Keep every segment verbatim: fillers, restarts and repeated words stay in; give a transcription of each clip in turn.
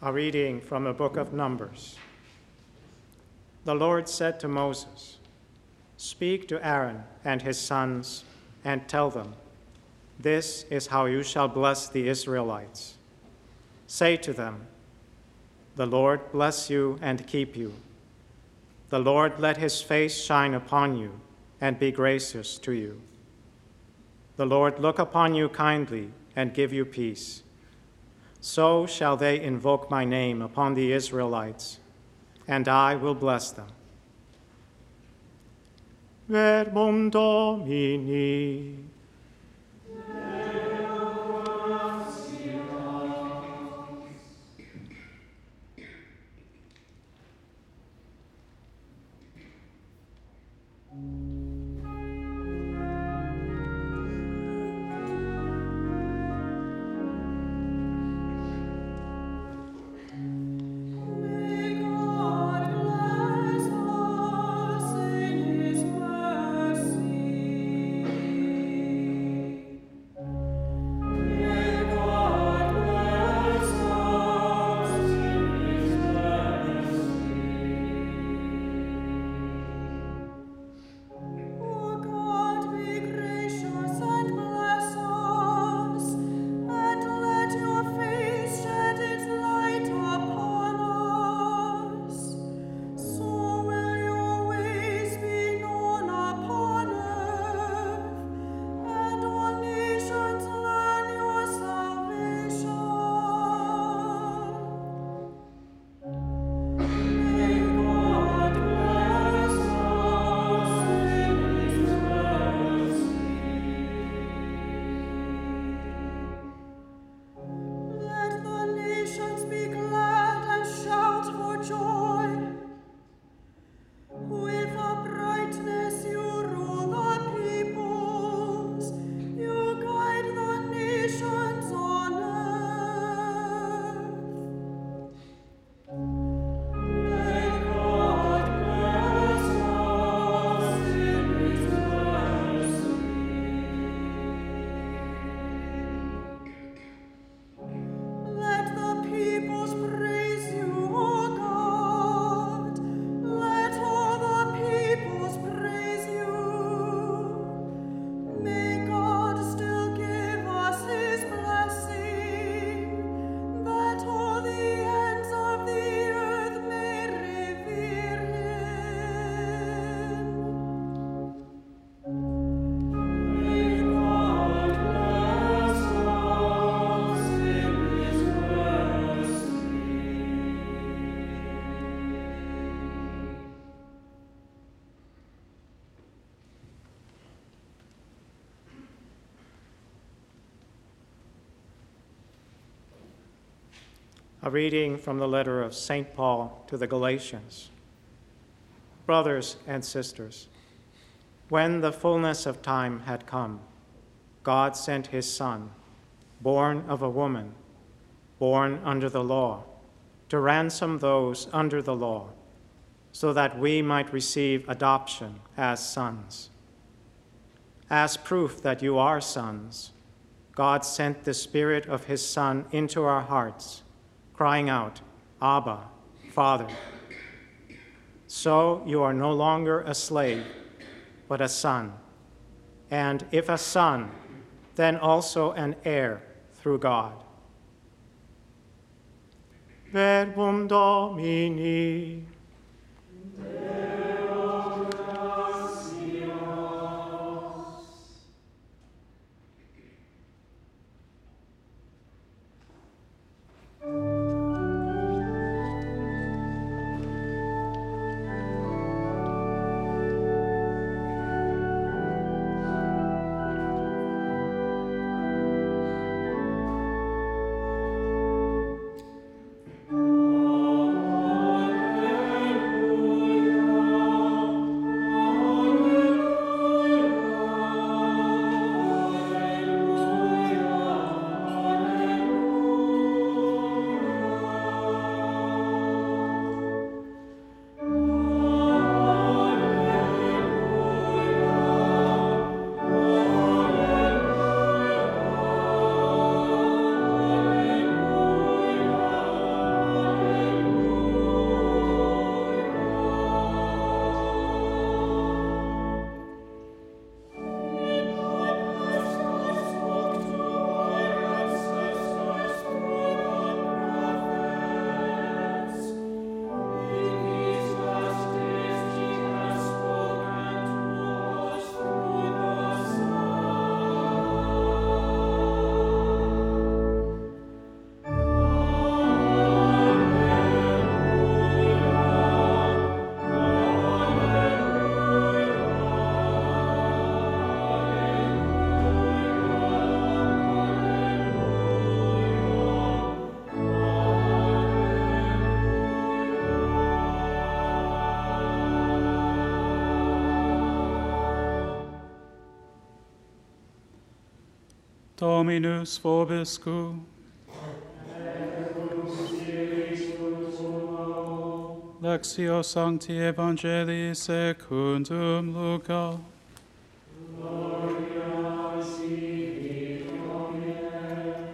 A reading from the book of Numbers. The Lord said to Moses, "Speak to Aaron and his sons and tell them, 'This is how you shall bless the Israelites. Say to them, the Lord bless you and keep you. The Lord let his face shine upon you and be gracious to you. The Lord look upon you kindly and give you peace. So shall they invoke my name upon the Israelites, and I will bless them.'" Verbum Domini. A reading from the letter of Saint Paul to the Galatians. Brothers and sisters, when the fullness of time had come, God sent his Son, born of a woman, born under the law, to ransom those under the law, so that we might receive adoption as sons. As proof that you are sons, God sent the Spirit of his Son into our hearts, crying out, "Abba, Father." So you are no longer a slave, but a son. And if a son, then also an heir through God. Verbum Domini. Alleluia. Dominus vobiscum. Lectio Sancti Evangelii secundum Luca. Gloria sibi Domine.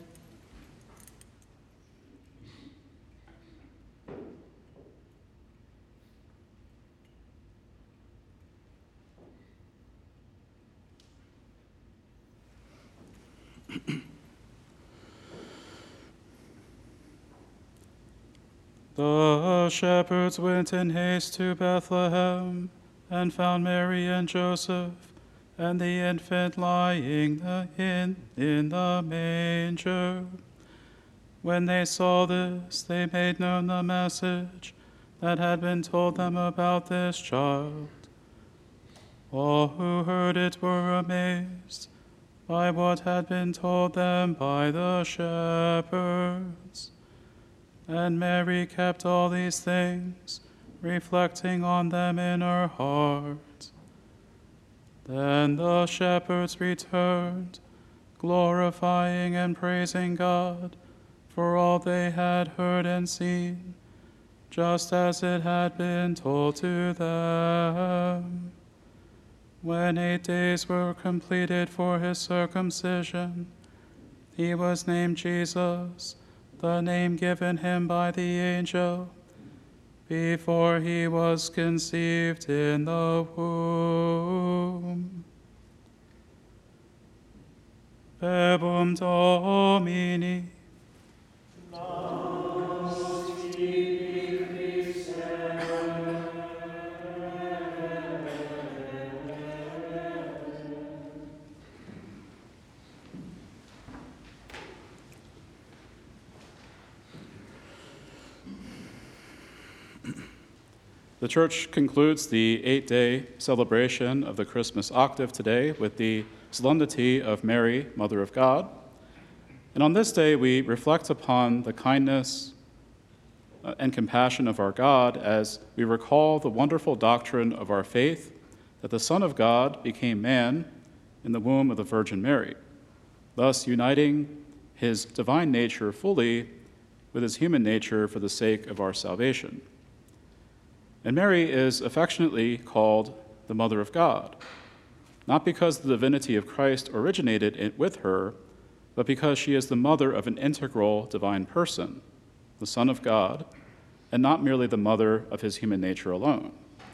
The shepherds went in haste to Bethlehem and found Mary and Joseph and the infant lying in, in the manger. When they saw this, they made known the message that had been told them about this child. All who heard it were amazed by what had been told them by the shepherds. And Mary kept all these things, reflecting on them in her heart. Then the shepherds returned, glorifying and praising God for all they had heard and seen, just as it had been told to them. When eight days were completed for his circumcision, he was named Jesus, the name given him by the angel, before he was conceived in the womb. Verbum Domini. The Church concludes the eight-day celebration of the Christmas octave today with the Solemnity of Mary, Mother of God. And on this day, we reflect upon the kindness and compassion of our God as we recall the wonderful doctrine of our faith that the Son of God became man in the womb of the Virgin Mary, thus uniting his divine nature fully with his human nature for the sake of our salvation. And Mary is affectionately called the Mother of God, not because the divinity of Christ originated with her, but because she is the mother of an integral divine person, the Son of God, and not merely the mother of his human nature alone.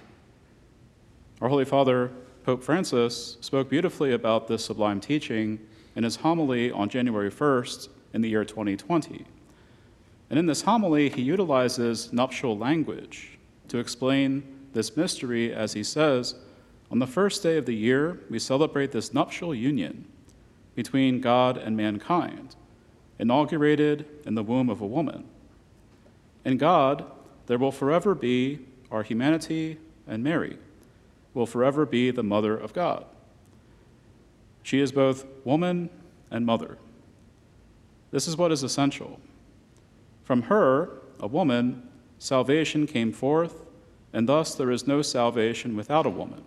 Our Holy Father, Pope Francis, spoke beautifully about this sublime teaching in his homily on January first in the year twenty twenty. And in this homily, he utilizes nuptial language to explain this mystery, as he says, on the first day of the year, we celebrate this nuptial union between God and mankind, inaugurated in the womb of a woman. In God, there will forever be our humanity, and Mary will forever be the Mother of God. She is both woman and mother. This is what is essential. From her, a woman, salvation came forth, and thus there is no salvation without a woman.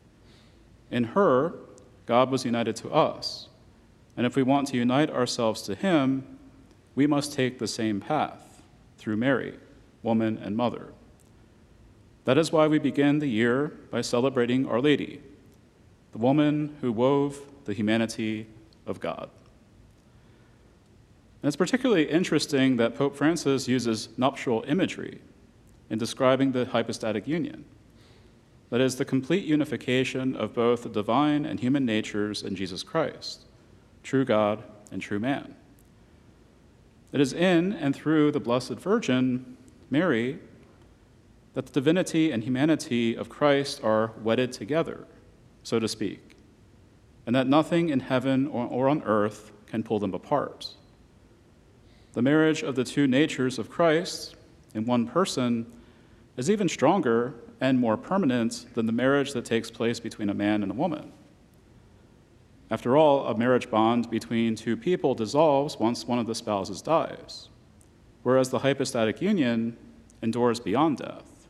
In her, God was united to us, and if we want to unite ourselves to him, we must take the same path, through Mary, woman and mother. That is why we begin the year by celebrating Our Lady, the woman who wove the humanity of God. And it's particularly interesting that Pope Francis uses nuptial imagery in describing the hypostatic union. That is, the complete unification of both the divine and human natures in Jesus Christ, true God and true man. It is in and through the Blessed Virgin, Mary, that the divinity and humanity of Christ are wedded together, so to speak, and that nothing in heaven or on earth can pull them apart. The marriage of the two natures of Christ in one person is even stronger and more permanent than the marriage that takes place between a man and a woman. After all, a marriage bond between two people dissolves once one of the spouses dies, whereas the hypostatic union endures beyond death.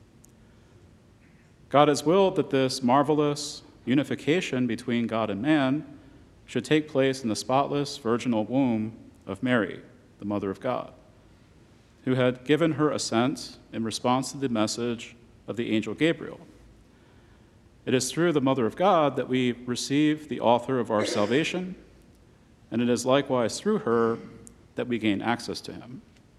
God has willed that this marvelous unification between God and man should take place in the spotless virginal womb of Mary, the Mother of God, who had given her assent in response to the message of the angel Gabriel. It is through the Mother of God that we receive the author of our salvation, and it is likewise through her that we gain access to him.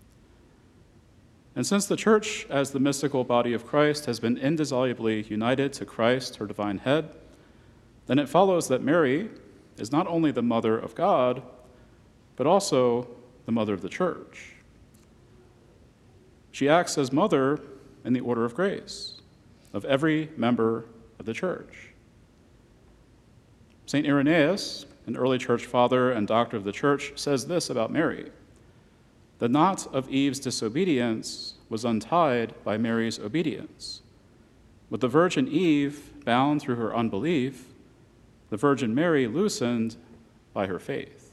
And since the Church, as the mystical body of Christ, has been indissolubly united to Christ, her divine head, then it follows that Mary is not only the Mother of God, but also the Mother of the Church. She acts as mother in the order of grace of every member of the Church. Saint Irenaeus, an early church father and doctor of the Church, says this about Mary: the knot of Eve's disobedience was untied by Mary's obedience. With the Virgin Eve bound through her unbelief, the Virgin Mary loosened by her faith.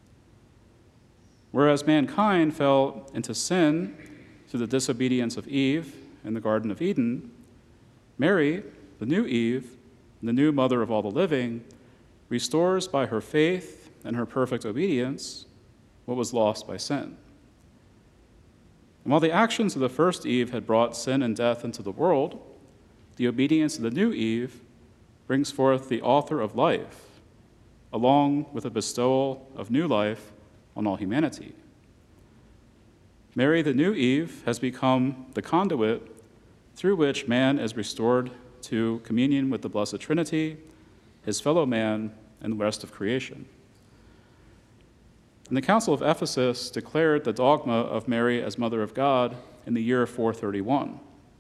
Whereas mankind fell into sin through the disobedience of Eve in the Garden of Eden, Mary, the new Eve, the new mother of all the living, restores by her faith and her perfect obedience what was lost by sin. And while the actions of the first Eve had brought sin and death into the world, the obedience of the new Eve brings forth the author of life, along with a bestowal of new life on all humanity. Mary, the new Eve, has become the conduit through which man is restored to communion with the Blessed Trinity, his fellow man, and the rest of creation. And the Council of Ephesus declared the dogma of Mary as Mother of God in the year four thirty-one.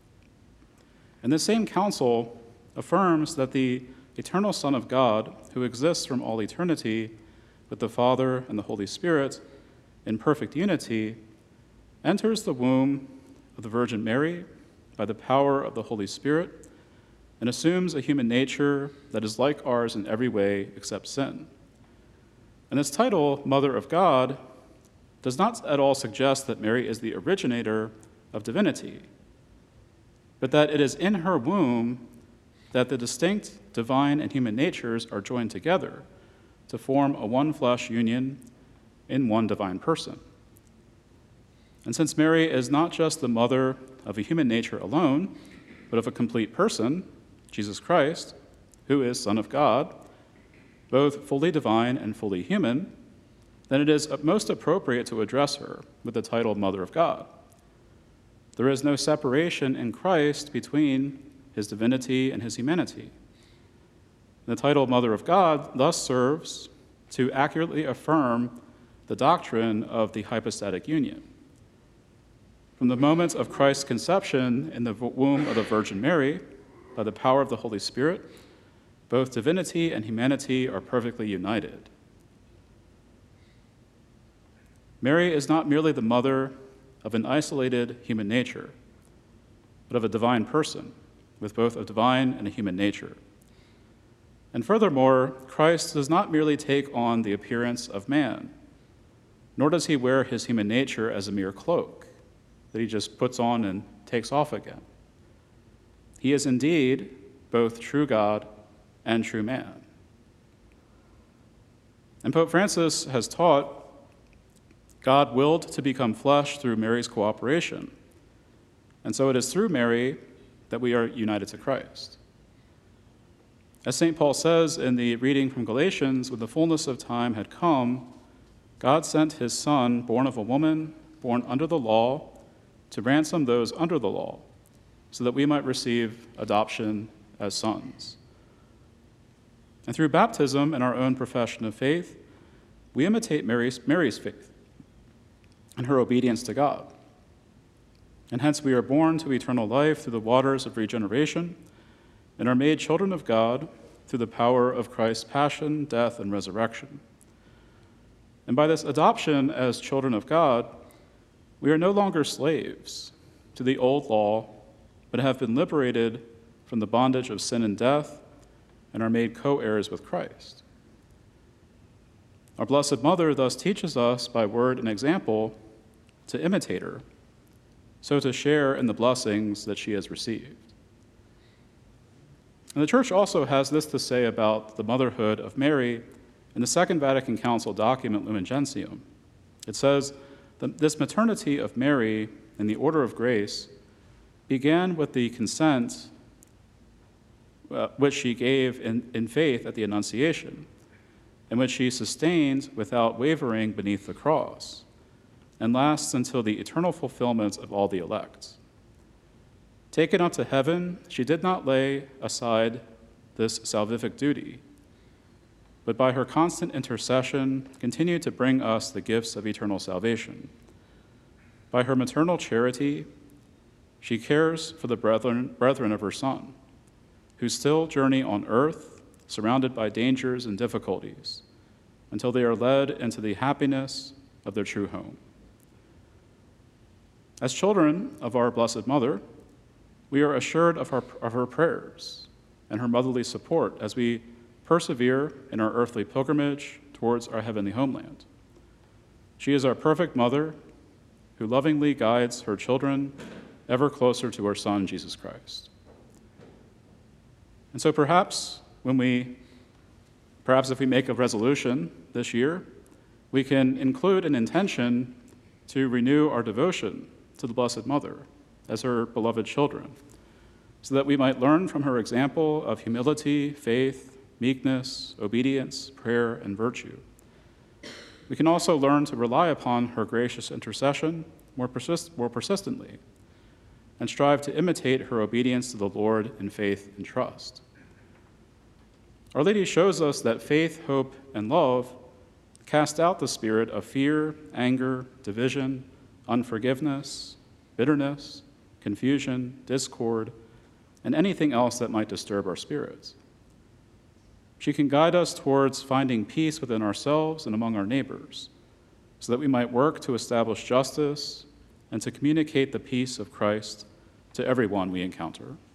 And this same council affirms that the eternal Son of God, who exists from all eternity with the Father and the Holy Spirit in perfect unity, enters the womb of the Virgin Mary by the power of the Holy Spirit and assumes a human nature that is like ours in every way except sin. And this title, Mother of God, does not at all suggest that Mary is the originator of divinity, but that it is in her womb that the distinct divine and human natures are joined together to form a one-flesh union in one divine person. And since Mary is not just the mother of a human nature alone, but of a complete person, Jesus Christ, who is Son of God, both fully divine and fully human, then it is most appropriate to address her with the title Mother of God. There is no separation in Christ between his divinity and his humanity. The title Mother of God thus serves to accurately affirm the doctrine of the hypostatic union. From the moment of Christ's conception in the womb of the Virgin Mary, by the power of the Holy Spirit, both divinity and humanity are perfectly united. Mary is not merely the mother of an isolated human nature, but of a divine person, with both a divine and a human nature. And furthermore, Christ does not merely take on the appearance of man, nor does he wear his human nature as a mere cloak that he just puts on and takes off again. He is indeed both true God and true man. And Pope Francis has taught God willed to become flesh through Mary's cooperation, and so it is through Mary that we are united to Christ. As Saint Paul says in the reading from Galatians, when the fullness of time had come, God sent his Son, born of a woman, born under the law, to ransom those under the law, so that we might receive adoption as sons. And through baptism and our own profession of faith, we imitate Mary's, Mary's faith and her obedience to God. And hence we are born to eternal life through the waters of regeneration and are made children of God through the power of Christ's passion, death, and resurrection. And by this adoption as children of God, we are no longer slaves to the old law, but have been liberated from the bondage of sin and death and are made co-heirs with Christ. Our Blessed Mother thus teaches us by word and example to imitate her, so to share in the blessings that she has received. And the Church also has this to say about the motherhood of Mary in the Second Vatican Council document Lumen Gentium, it says that this maternity of Mary in the order of grace began with the consent uh, which she gave in, in faith at the Annunciation, and which she sustained without wavering beneath the cross, and lasts until the eternal fulfillment of all the elect. Taken up to heaven, she did not lay aside this salvific duty, but by her constant intercession continued to bring us the gifts of eternal salvation. By her maternal charity, she cares for the brethren, brethren of her Son, who still journey on earth, surrounded by dangers and difficulties, until they are led into the happiness of their true home. As children of our Blessed Mother, we are assured of, our, of her prayers and her motherly support as we persevere in our earthly pilgrimage towards our heavenly homeland. She is our perfect mother who lovingly guides her children ever closer to her Son, Jesus Christ. And so perhaps when we, perhaps if we make a resolution this year, we can include an intention to renew our devotion to the Blessed Mother as her beloved children, so that we might learn from her example of humility, faith, meekness, obedience, prayer, and virtue. We can also learn to rely upon her gracious intercession more, persist- more persistently and strive to imitate her obedience to the Lord in faith and trust. Our Lady shows us that faith, hope, and love cast out the spirit of fear, anger, division, unforgiveness, bitterness, confusion, discord, and anything else that might disturb our spirits. She can guide us towards finding peace within ourselves and among our neighbors, so that we might work to establish justice and to communicate the peace of Christ to everyone we encounter.